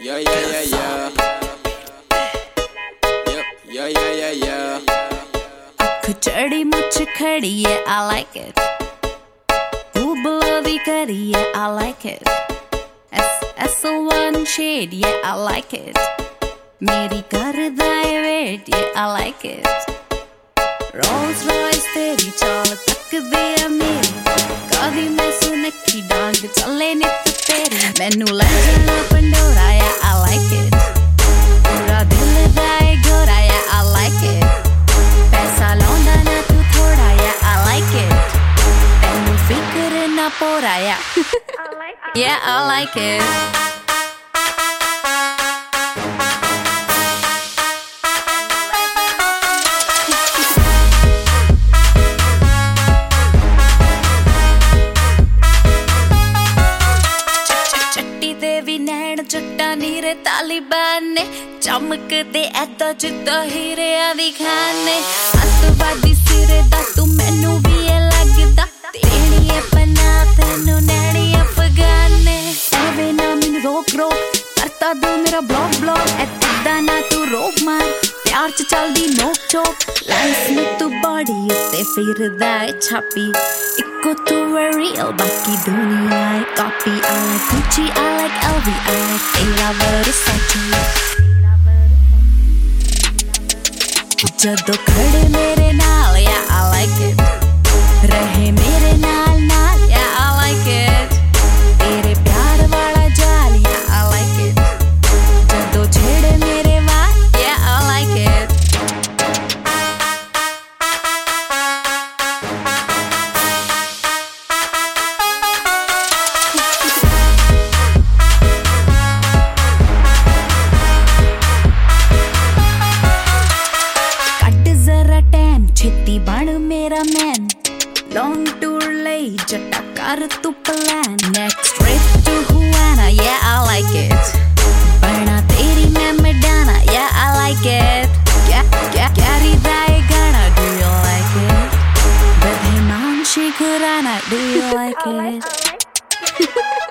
Yeah, yeah, yeah, yeah. Yep, yeah, yeah, yeah, yeah. Chadi much khadi, yeah, I like it. Below kari, yeah, I like it. S1 shade, yeah, I like it. Meri karda hai wait, yeah, I like it. Rolls Royce teri chaal takde hai meri. Kadi main sunakhi daang chale nit teri. Mainu le jana pandora, yeah, I like it. Pura dil da hai gora, yeah, I like it. Paisa launda na tu thoda, yeah, I like it. Tenu fikr na pora, yeah. I like it. Yeah, I like it. चट्टा नीरे तालिबान ने चमक दे ऐदा जिद्दा हीरे आदि खाने अतवादी सिरे दा तू मैनू भी ये लगदा तेरी ये पना तेनू नैनी अफगान ने एवे ना मैनू रोक रोक करता दू मेरा ब्लॉक ऐदा ना तू रोक मार प्यार च चलदी नोक चोक लाइफ में तू बॉडी उत्ते फिरदा है छापी इको तू real बाकी दुनिया है copy I like Gucci I like LV I like तेरा Versace जदों खड़े मेरे नाल yeah I like it रहे मेरे नाल नाल yeah I like it तेरे प्यार वाला जाल yeah I like it जदों छेड़े मेरे वाल yeah I like it छेती बन मेरा मैन लॉन्ग टूर लई जट्टा कर तू प्लान नेक्स्ट ट्रिप टू हुआना yeah I like it बना तेरी मैं Madonna yeah I like it carry दाए गाना do you like it बधे मान शिखराना do you like it